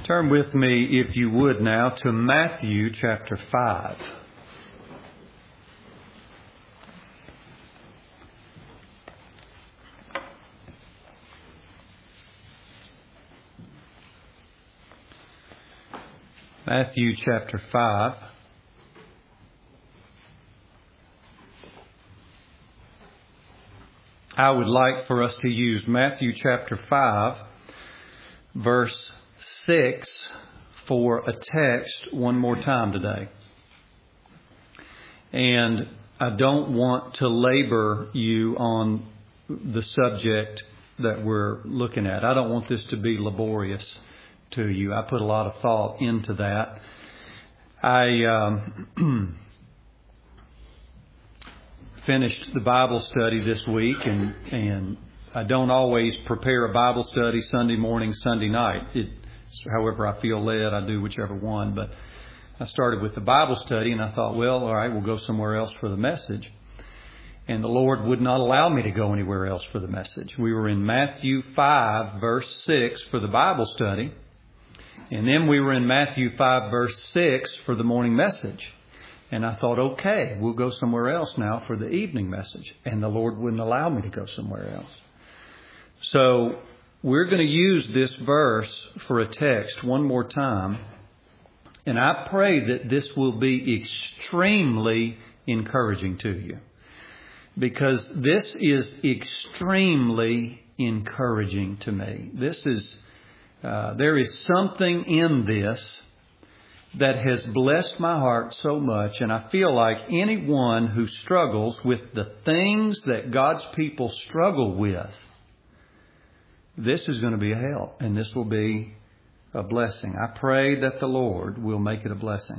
Turn with me, if you would now, to Matthew chapter 5. Matthew chapter 5. I would like for us to use Matthew chapter 5, verse 6 for a text one more time today. And I don't want to labor you on the subject that we're looking at. I don't want this to be laborious to you. I put a lot of thought into that. I finished the Bible study this week, and I don't always prepare a Bible study Sunday morning, Sunday night. However I feel led, I do whichever one. But I started with the Bible study, and I thought, well, all right, we'll go somewhere else for the message. And the Lord would not allow me to go anywhere else for the message. We were in Matthew 5, verse 6 for the Bible study. And then we were in Matthew 5, verse 6 for the morning message. And I thought, okay, we'll go somewhere else now for the evening message. And the Lord wouldn't allow me to go somewhere else. So we're going to use this verse for a text one more time. And I pray that this will be extremely encouraging to you. Because this is extremely encouraging to me. There is something in this that has blessed my heart so much. And I feel like anyone who struggles with the things that God's people struggle with, this is going to be a help, and this will be a blessing. I pray that the Lord will make it a blessing.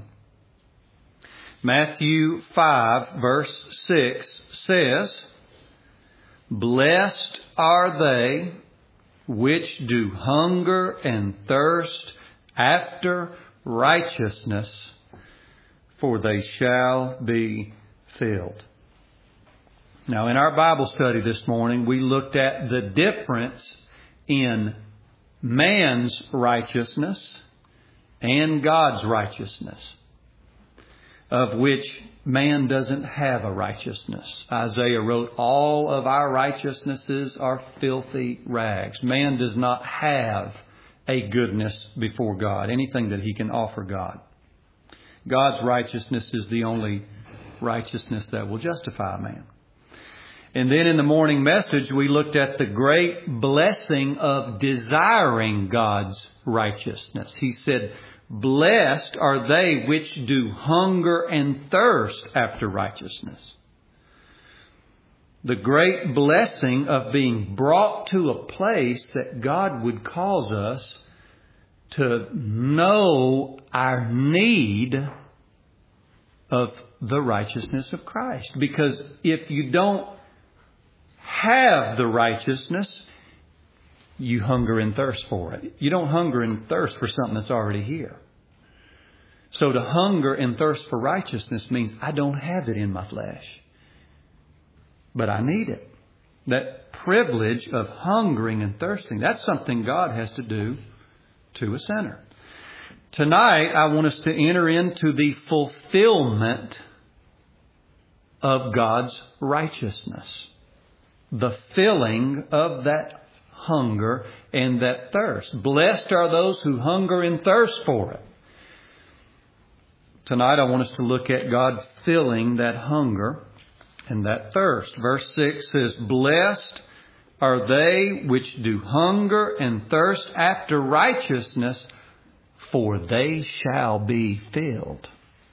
Matthew 5, verse 6 says, "Blessed are they which do hunger and thirst after righteousness, for they shall be filled." Now, in our Bible study this morning, we looked at the difference in man's righteousness and God's righteousness, of which man doesn't have a righteousness. Isaiah wrote, all of our righteousnesses are filthy rags. Man does not have a goodness before God, anything that he can offer God. God's righteousness is the only righteousness that will justify a man. And then in the morning message, we looked at the great blessing of desiring God's righteousness. He said, "Blessed are they which do hunger and thirst after righteousness." The great blessing of being brought to a place that God would cause us to know our need of the righteousness of Christ. Because if you don't have the righteousness, you hunger and thirst for it. You don't hunger and thirst for something that's already here. So to hunger and thirst for righteousness means I don't have it in my flesh, but I need it. That privilege of hungering and thirsting, that's something God has to do to a sinner. Tonight, I want us to enter into the fulfillment of God's righteousness. The filling of that hunger and that thirst. Blessed are those who hunger and thirst for it. Tonight I want us to look at God filling that hunger and that thirst. Verse 6 says, "Blessed are they which do hunger and thirst after righteousness, for they shall be filled."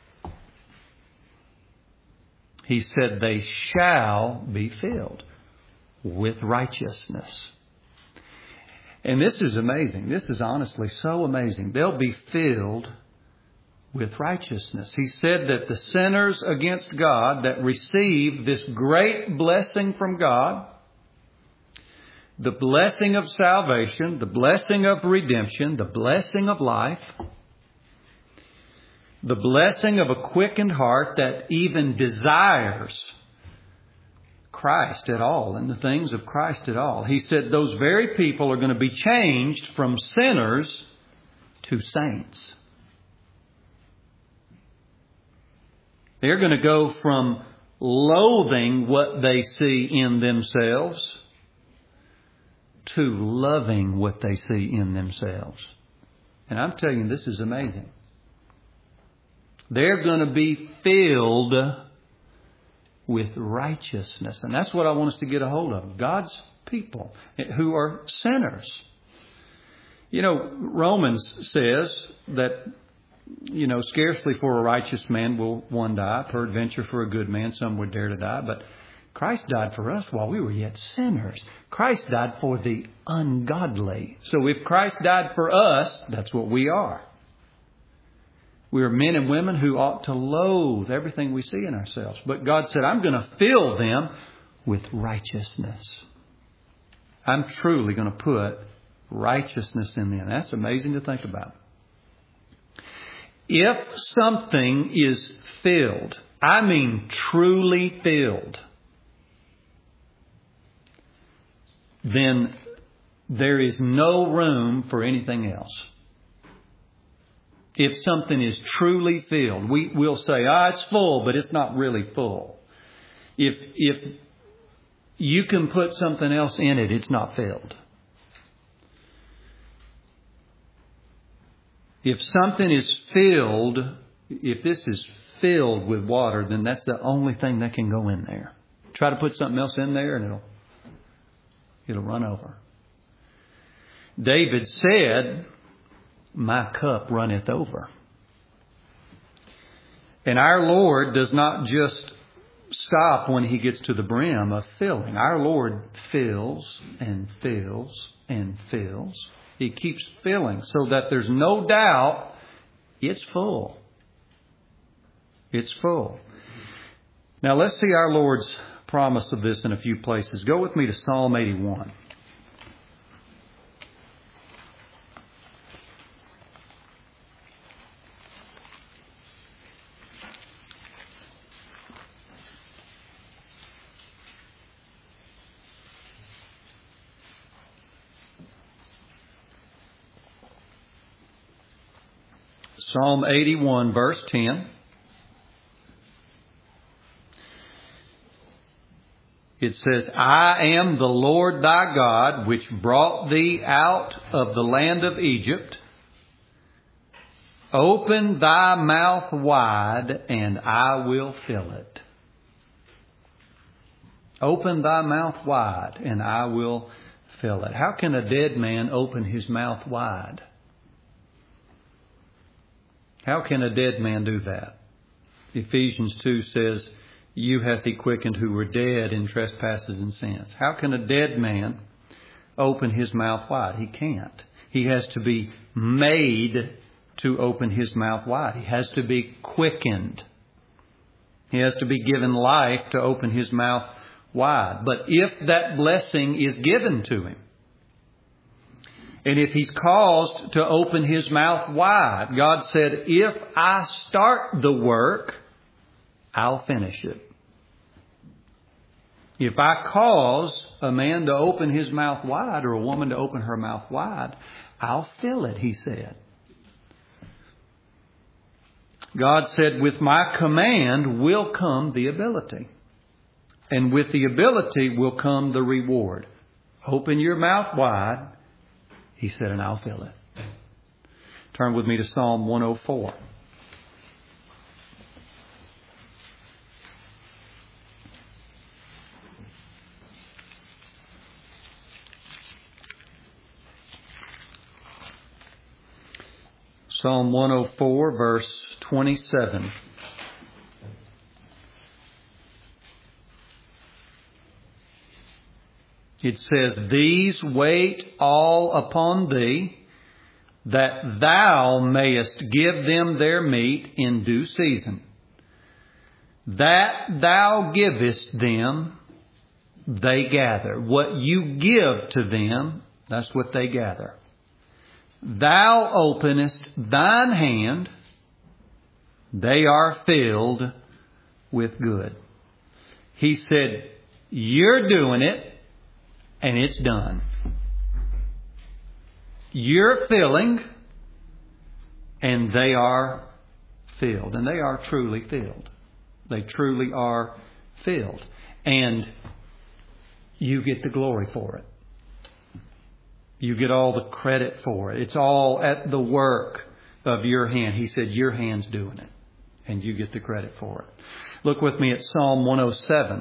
He said they shall be filled with righteousness. And this is amazing. This is honestly so amazing. They'll be filled with righteousness. He said that the sinners against God that receive this great blessing from God, the blessing of salvation, the blessing of redemption, the blessing of life, the blessing of a quickened heart that even desires Christ at all and the things of Christ at all. He said those very people are going to be changed from sinners to saints. They're going to go from loathing what they see in themselves to loving what they see in themselves. And I'm telling you, this is amazing. They're going to be filled with righteousness. And that's what I want us to get a hold of. God's people who are sinners. You know, Romans says that, you know, scarcely for a righteous man will one die. Peradventure for a good man some would dare to die. But Christ died for us while we were yet sinners. Christ died for the ungodly. So if Christ died for us, that's what we are. We are men and women who ought to loathe everything we see in ourselves. But God said, I'm going to fill them with righteousness. I'm truly going to put righteousness in them. That's amazing to think about. If something is filled, I mean truly filled, then there is no room for anything else. If something is truly filled, we'll say, it's full, but it's not really full. If you can put something else in it, it's not filled. If something is filled, if this is filled with water, then that's the only thing that can go in there. Try to put something else in there and it'll run over. David said, my cup runneth over. And our Lord does not just stop when He gets to the brim of filling. Our Lord fills and fills and fills. He keeps filling so that there's no doubt it's full. It's full. Now let's see our Lord's promise of this in a few places. Go with me to Psalm 81. Psalm 81, verse 10. It says, I am the Lord thy God, which brought thee out of the land of Egypt. Open thy mouth wide, and I will fill it. Open thy mouth wide, and I will fill it. How can a dead man open his mouth wide? How can a dead man do that? Ephesians 2 says, you hath He quickened who were dead in trespasses and sins. How can a dead man open his mouth wide? He can't. He has to be made to open his mouth wide. He has to be quickened. He has to be given life to open his mouth wide. But if that blessing is given to him, and if he's caused to open his mouth wide, God said, if I start the work, I'll finish it. If I cause a man to open his mouth wide or a woman to open her mouth wide, I'll fill it, He said. God said, with my command will come the ability. And with the ability will come the reward. Open your mouth wide, He said, and I'll fill it. Turn with me to Psalm 104. Psalm 104, verse 27. It says, these wait all upon Thee, that Thou mayest give them their meat in due season. That Thou givest them, they gather. What you give to them, that's what they gather. Thou openest Thine hand, they are filled with good. He said, you're doing it, and it's done. You're filling, and they are filled. And they are truly filled. They truly are filled. And you get the glory for it. You get all the credit for it. It's all at the work of your hand. He said, your hand's doing it. And you get the credit for it. Look with me at Psalm 107.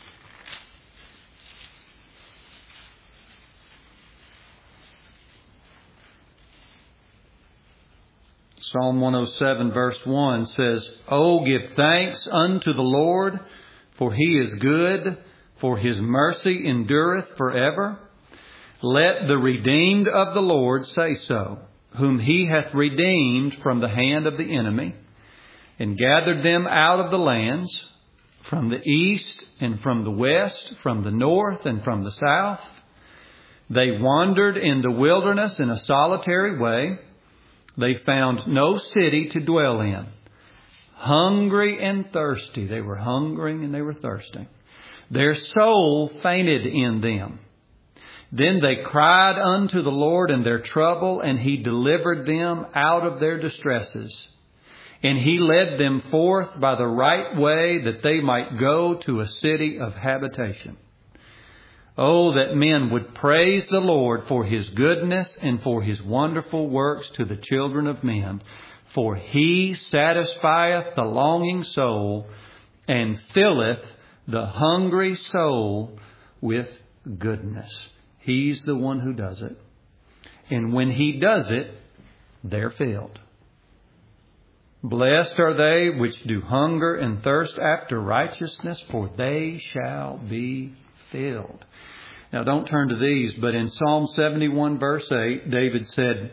Psalm 107 verse 1 says, "Oh, give thanks unto the Lord, for He is good, for His mercy endureth forever. Let the redeemed of the Lord say so, whom He hath redeemed from the hand of the enemy, and gathered them out of the lands, from the east and from the west, from the north and from the south. They wandered in the wilderness in a solitary way. They found no city to dwell in. Hungry and thirsty." They were hungering and they were thirsting. "Their soul fainted in them. Then they cried unto the Lord in their trouble, and He delivered them out of their distresses. And He led them forth by the right way, that they might go to a city of habitation. Oh, that men would praise the Lord for His goodness and for His wonderful works to the children of men. For He satisfieth the longing soul, and filleth the hungry soul with goodness." He's the one who does it. And when He does it, they're filled. "Blessed are they which do hunger and thirst after righteousness, for they shall be filled." Now don't turn to these, but in Psalm 71 verse 8, David said,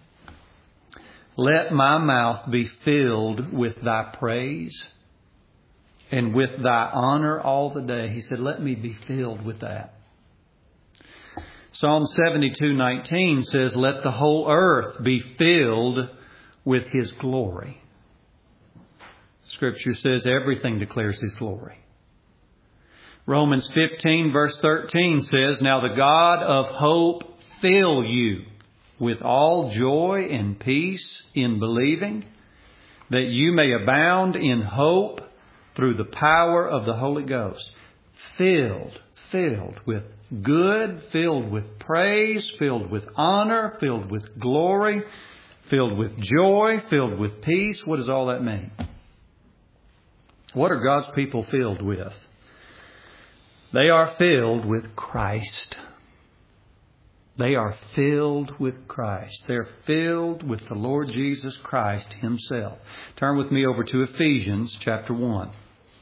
"Let my mouth be filled with Thy praise and with Thy honor all the day." He said, let me be filled with that. Psalm 72:19 says, "Let the whole earth be filled with His glory." Scripture says everything declares His glory. Romans 15 verse 13 says, "Now the God of hope fill you with all joy and peace in believing, that you may abound in hope through the power of the Holy Ghost." Filled with good, filled with praise, filled with honor, filled with glory, filled with joy, filled with peace. What does all that mean? What are God's people filled with? They are filled with Christ. They are filled with Christ. They're filled with the Lord Jesus Christ Himself. Turn with me over to Ephesians chapter 1.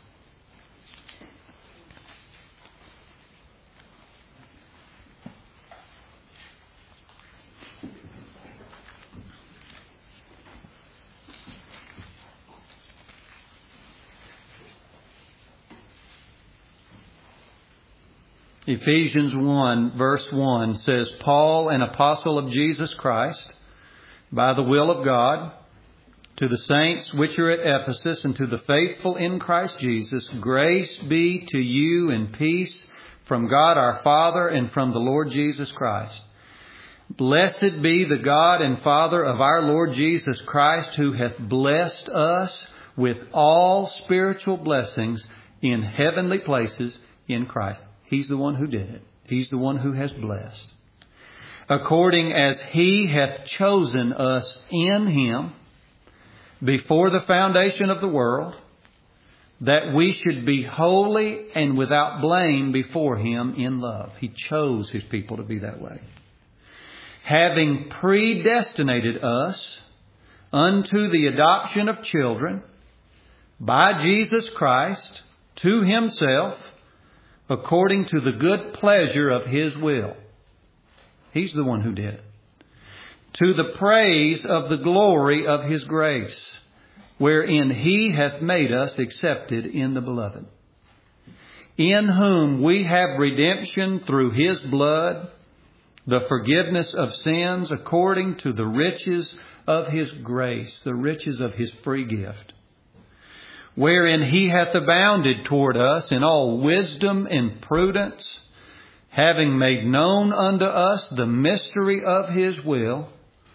Ephesians 1 verse 1 says, "Paul, an apostle of Jesus Christ, by the will of God, to the saints which are at Ephesus, and to the faithful in Christ Jesus, grace be to you and peace from God our Father and from the Lord Jesus Christ. Blessed be the God and Father of our Lord Jesus Christ, who hath blessed us with all spiritual blessings in heavenly places in Christ." He's the one who did it. He's the one who has blessed. "According as He hath chosen us in Him before the foundation of the world, that we should be holy and without blame before Him in love." He chose His people to be that way. "Having predestinated us unto the adoption of children by Jesus Christ to Himself, according to the good pleasure of His will." He's the one who did it. "To the praise of the glory of His grace, wherein He hath made us accepted in the Beloved, in whom we have redemption through His blood, the forgiveness of sins, according to the riches of His grace," the riches of His free gift, "wherein He hath abounded toward us in all wisdom and prudence, having made known unto us the mystery of His will,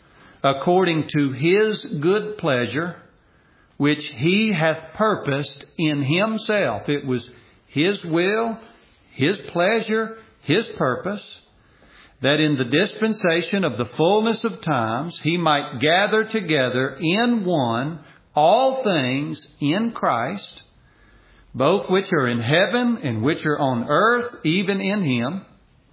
according to His good pleasure, which He hath purposed in Himself. It was His will, His pleasure, His purpose, that in the dispensation of the fullness of times He might gather together in one all things in Christ, both which are in heaven and which are on earth, even in Him,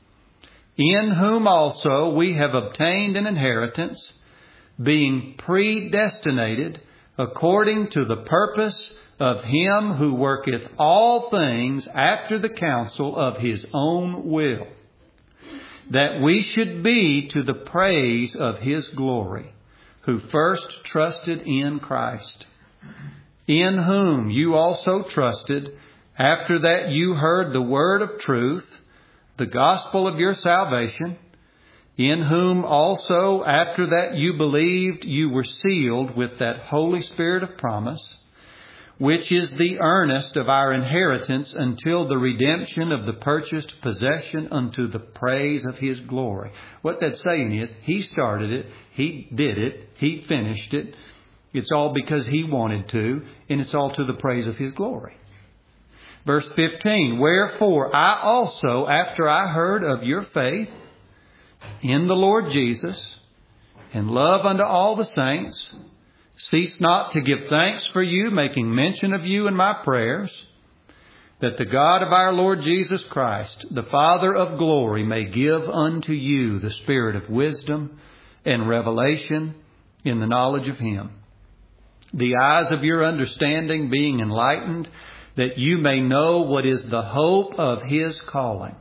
in whom also we have obtained an inheritance, being predestinated according to the purpose of Him who worketh all things after the counsel of His own will, that we should be to the praise of His glory, who first trusted in Christ, in whom you also trusted, after that you heard the word of truth, the gospel of your salvation, in whom also after that you believed, you were sealed with that Holy Spirit of promise, which is the earnest of our inheritance until the redemption of the purchased possession unto the praise of His glory. What that's saying is, He started it, He did it, He finished it. It's all because He wanted to, and it's all to the praise of His glory. Verse 15, wherefore I also, after I heard of your faith in the Lord Jesus, and love unto all the saints, cease not to give thanks for you, making mention of you in my prayers, that the God of our Lord Jesus Christ, the Father of glory, may give unto you the spirit of wisdom and revelation in the knowledge of Him, the eyes of your understanding being enlightened, that you may know what is the hope of His calling,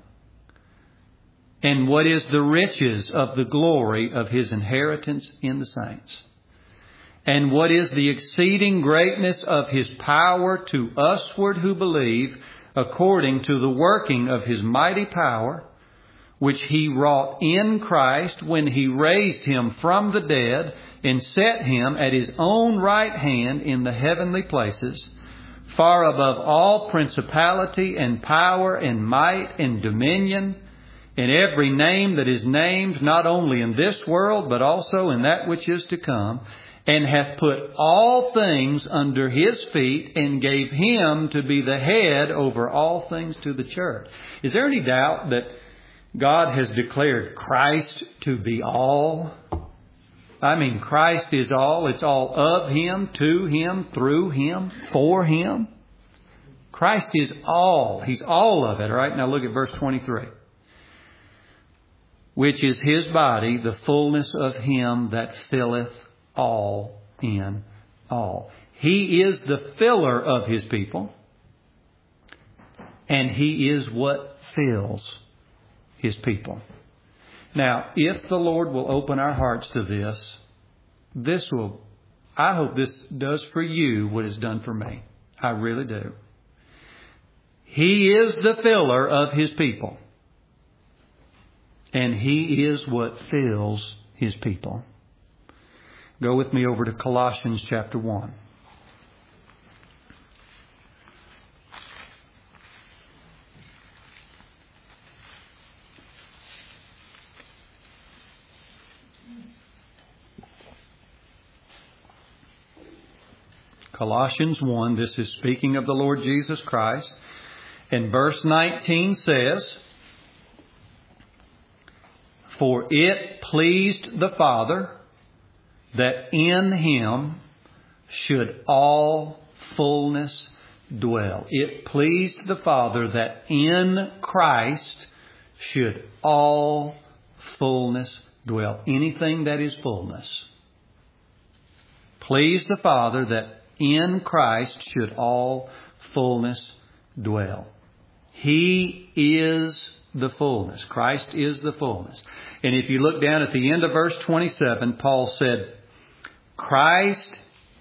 and what is the riches of the glory of His inheritance in the saints, and what is the exceeding greatness of His power to usward who believe, according to the working of His mighty power, which He wrought in Christ when He raised Him from the dead and set Him at His own right hand in the heavenly places, far above all principality and power and might and dominion, and every name that is named, not only in this world, but also in that which is to come, and hath put all things under His feet, and gave Him to be the head over all things to the church. Is there any doubt that God has declared Christ to be all? I mean, Christ is all. It's all of Him, to Him, through Him, for Him. Christ is all. He's all of it. All right, now look at verse 23. Which is His body, the fullness of Him that filleth all in all. He is the filler of His people, and He is what fills His people. Now, if the Lord will open our hearts to this will, I hope this does for you what it's done for me. I really do. He is the filler of His people, and He is what fills His people. Go with me over to Colossians chapter 1. Colossians 1, this is speaking of the Lord Jesus Christ. And verse 19 says, for it pleased the Father that in Him should all fullness dwell. It pleased the Father that in Christ should all fullness dwell. Anything that is fullness. Pleased the Father that in Christ should all fullness dwell. He is the fullness. Christ is the fullness. And if you look down at the end of verse 27, Paul said, Christ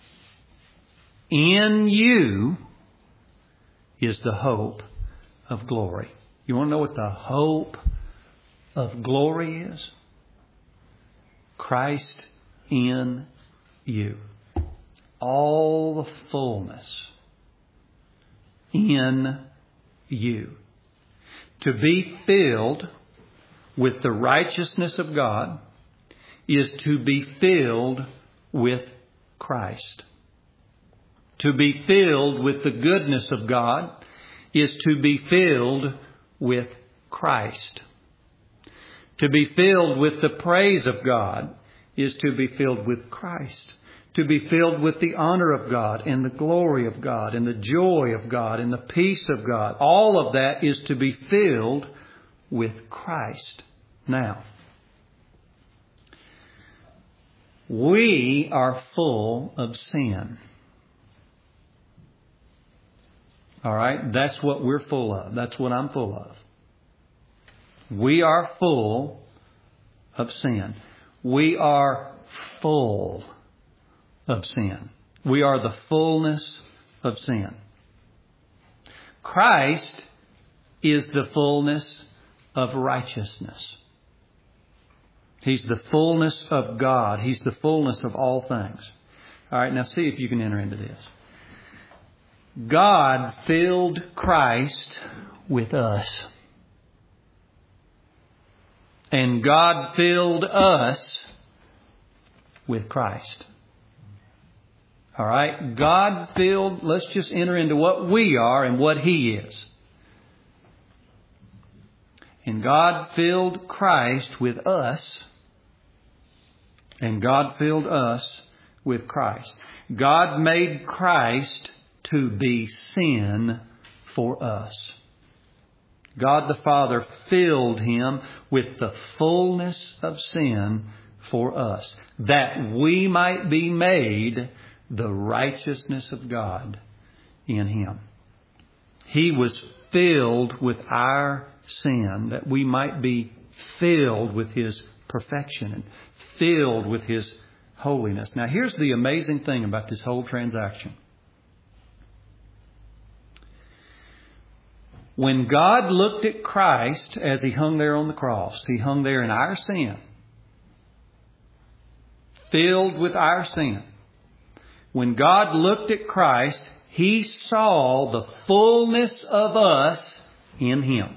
in you is the hope of glory. You want to know what the hope of glory is? Christ in you. All the fullness in you. To be filled with the righteousness of God is to be filled with Christ. To be filled with the goodness of God is to be filled with Christ. To be filled with the praise of God is to be filled with Christ. To be filled with the honor of God and the glory of God and the joy of God and the peace of God. All of that is to be filled with Christ. Now, we are full of sin. All right? That's what we're full of. That's what I'm full of. We are full of sin. We are full of sin. We are the fullness of sin. Christ is the fullness of righteousness. He's the fullness of God. He's the fullness of all things. All right, now see if you can enter into this. God filled Christ with us. And God filled us with Christ. All right? God filled, let's just enter into what we are and what He is. And God filled Christ with us. And God filled us with Christ. God made Christ to be sin for us. God the Father filled Him with the fullness of sin for us, that we might be made the righteousness of God in Him. He was filled with our sin, that we might be filled with His perfection and filled with His holiness. Now, here's the amazing thing about this whole transaction. When God looked at Christ as He hung there on the cross, He hung there in our sin, filled with our sin. When God looked at Christ, He saw the fullness of us in Him.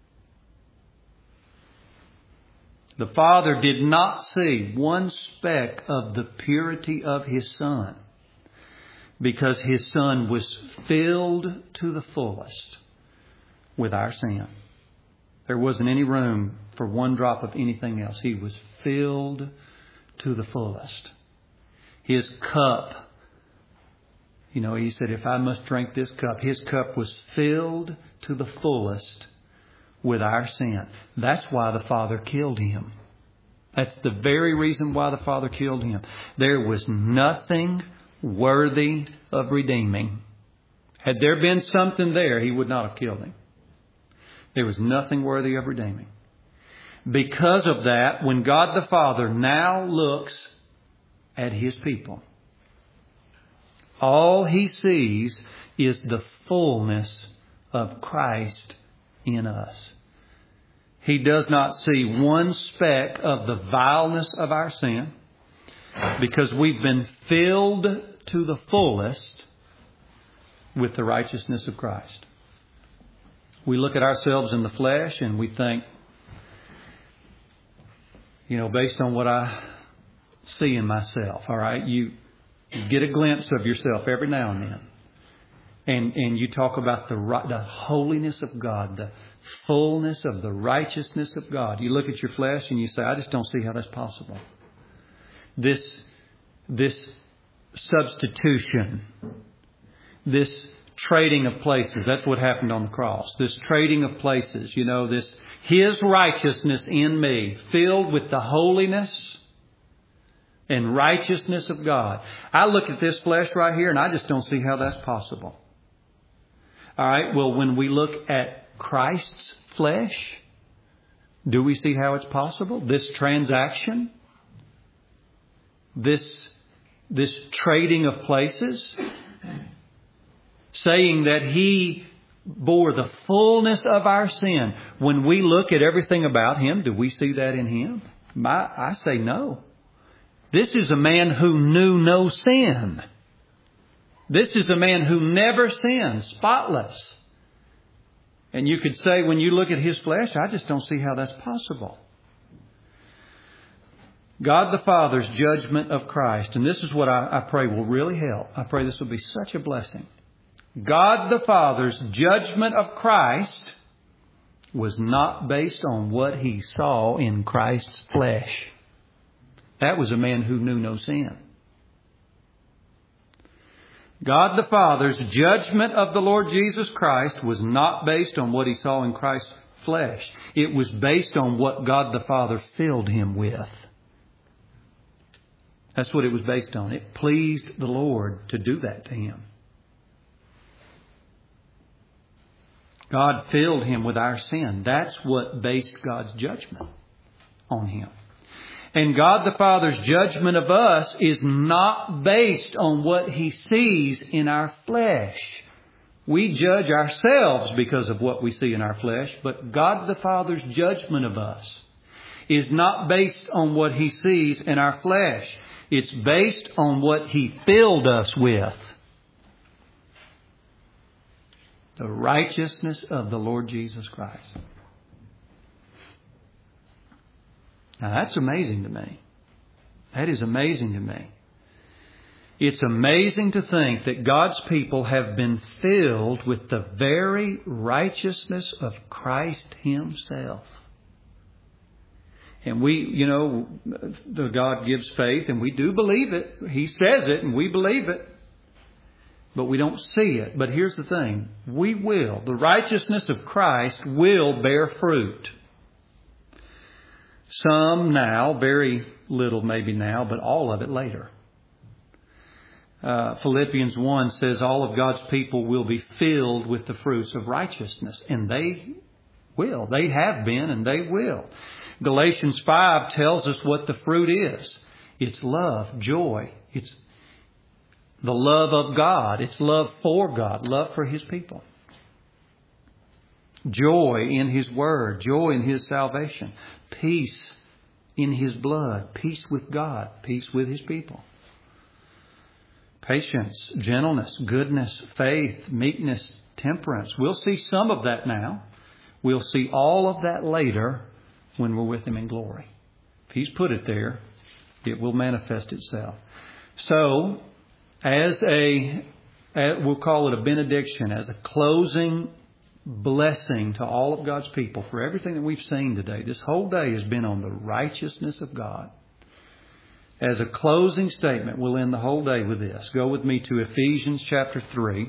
The Father did not see one speck of the purity of His Son, because His Son was filled to the fullest with our sin. There wasn't any room for one drop of anything else. He was filled to the fullest. His cup, He said, if I must drink this cup, His cup was filled to the fullest with our sin. That's why the Father killed Him. That's the very reason why the Father killed Him. There was nothing worthy of redeeming. Had there been something there, He would not have killed Him. There was nothing worthy of redeeming. Because of that, when God the Father now looks at His people, all He sees is the fullness of Christ in us. He does not see one speck of the vileness of our sin, because we've been filled to the fullest with the righteousness of Christ. We look at ourselves in the flesh and we think, based on what I see in myself, all right, you get a glimpse of yourself every now and then. And you talk about the holiness of God, the fullness of the righteousness of God. You look at your flesh and you say, I just don't see how that's possible. This substitution, this trading of places. That's what happened on the cross. This trading of places, His righteousness in me, filled with the holiness and righteousness of God. I look at this flesh right here and I just don't see how that's possible. All right. Well, when we look at Christ's flesh, do we see how it's possible? This transaction, this trading of places, saying that He bore the fullness of our sin. When we look at everything about Him, do we see that in Him? I say no. This is a man who knew no sin. This is a man who never sinned, spotless. And you could say, when you look at His flesh, I just don't see how that's possible. God the Father's judgment of Christ. And this is what I pray will really help. I pray this will be such a blessing. God the Father's judgment of Christ was not based on what He saw in Christ's flesh. That was a man who knew no sin. God the Father's judgment of the Lord Jesus Christ was not based on what He saw in Christ's flesh. It was based on what God the Father filled Him with. That's what it was based on. It pleased the Lord to do that to Him. God filled Him with our sin. That's what based God's judgment on Him. And God the Father's judgment of us is not based on what He sees in our flesh. We judge ourselves because of what we see in our flesh, but God the Father's judgment of us is not based on what He sees in our flesh. It's based on what He filled us with. The righteousness of the Lord Jesus Christ. Now that's amazing to me. That is amazing to me. It's amazing to think that God's people have been filled with the very righteousness of Christ Himself. And the God gives faith and we do believe it. He says it and we believe it. But we don't see it. But here's the thing. We will. The righteousness of Christ will bear fruit. Some now, very little maybe now, but all of it later. Philippians 1 says all of God's people will be filled with the fruits of righteousness. And they will. They have been and they will. Galatians 5 tells us what the fruit is. It's love, joy. It's the love of God. It's love for God, love for His people. Joy in His Word, joy in His salvation. Peace in His blood, peace with God, peace with His people. Patience, gentleness, goodness, faith, meekness, temperance. We'll see some of that now. We'll see all of that later when we're with Him in glory. If He's put it there, it will manifest itself. So, we'll call it a benediction, as a closing blessing to all of God's people for everything that we've seen today. This whole day has been on the righteousness of God. As a closing statement, we'll end the whole day with this. Go with me to Ephesians chapter 3.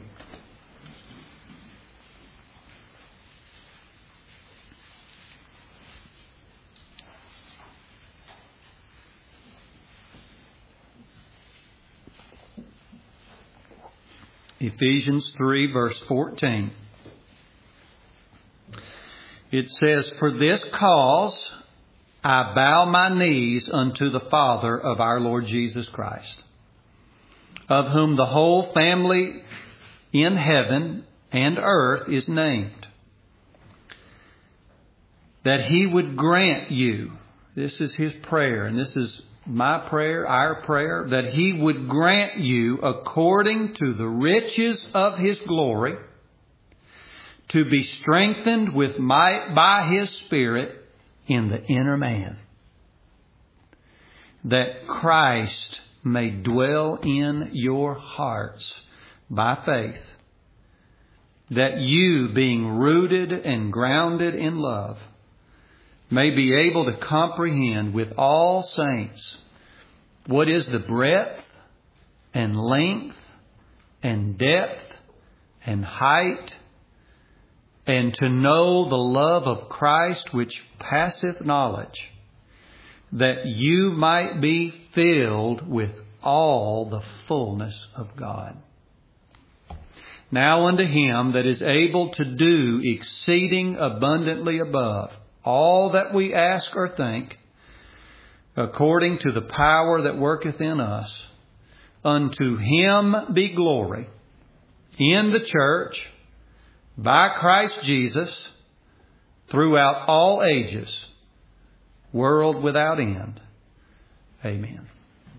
Ephesians 3 verse 14. It says, "For this cause I bow my knees unto the Father of our Lord Jesus Christ, of whom the whole family in heaven and earth is named, that He would grant you," this is His prayer, and this is my prayer, our prayer, "that He would grant you according to the riches of His glory, to be strengthened with might by His Spirit in the inner man, that Christ may dwell in your hearts by faith, that you, being rooted and grounded in love, may be able to comprehend with all saints what is the breadth and length and depth and height, and to know the love of Christ which passeth knowledge, that you might be filled with all the fullness of God. Now unto Him that is able to do exceeding abundantly above all that we ask or think, according to the power that worketh in us, unto Him be glory in the church by Christ Jesus throughout all ages, world without end. Amen.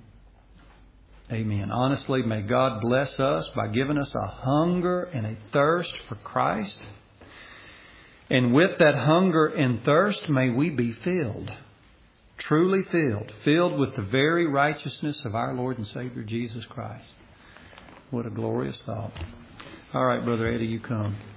Amen. Honestly, may God bless us by giving us a hunger and a thirst for Christ. And with that hunger and thirst, may we be filled. Truly filled with the very righteousness of our Lord and Savior Jesus Christ. What a glorious thought. All right, Brother Eddie, you come.